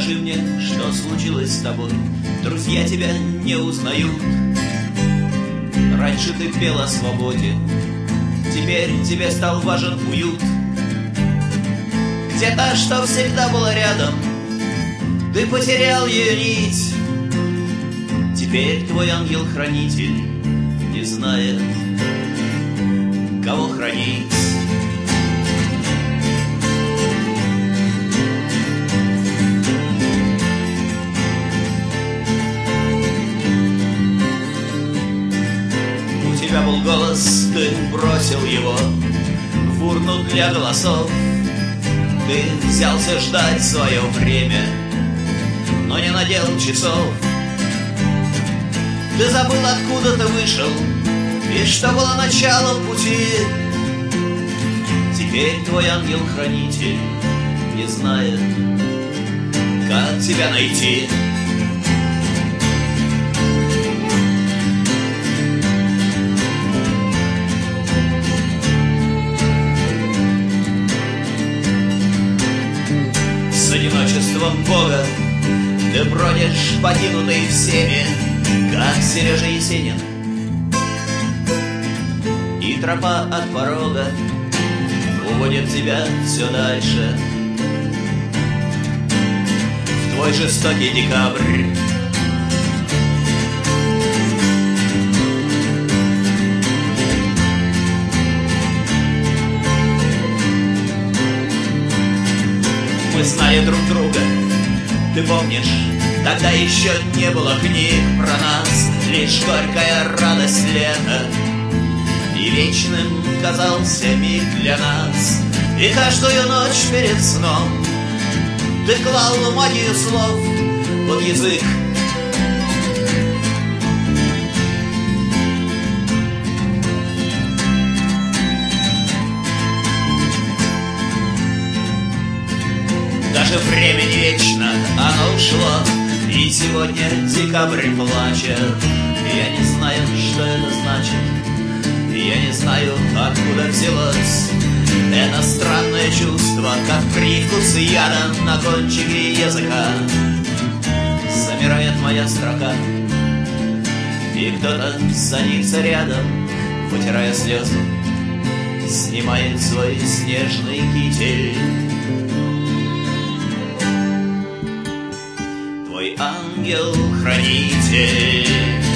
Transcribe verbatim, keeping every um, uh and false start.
Скажи мне, что случилось с тобой? Друзья тебя не узнают. Раньше ты пел о свободе, теперь тебе стал важен уют. Где-то, что всегда было рядом, ты потерял ее нить. Теперь твой ангел-хранитель не знает, кого хранить. У тебя был голос, ты бросил его в урну для голосов. Ты взялся ждать свое время, но не надел часов. Ты забыл, откуда ты вышел и что было началом пути. Теперь твой ангел-хранитель не знает, как тебя найти. С одиночеством Бога ты бродишь, покинутый всеми, как Сережа Есенин. И тропа от порога уводит тебя все дальше в твой жестокий декабрь. Мы знали друг друга, ты помнишь, тогда еще не было книг про нас, лишь горькая радость лета, и вечным казался миг для нас. И каждую ночь перед сном ты клал магию слов под язык. Даже время не вечно, оно ушло, и сегодня декабрь плачет. Я не знаю, что это значит, я не знаю, откуда взялось это странное чувство, как привкус яда на кончике языка. Замирает моя строка, и кто-то садится рядом, вытирая слезы, снимает свой снежный китель. Твой ангел-хранитель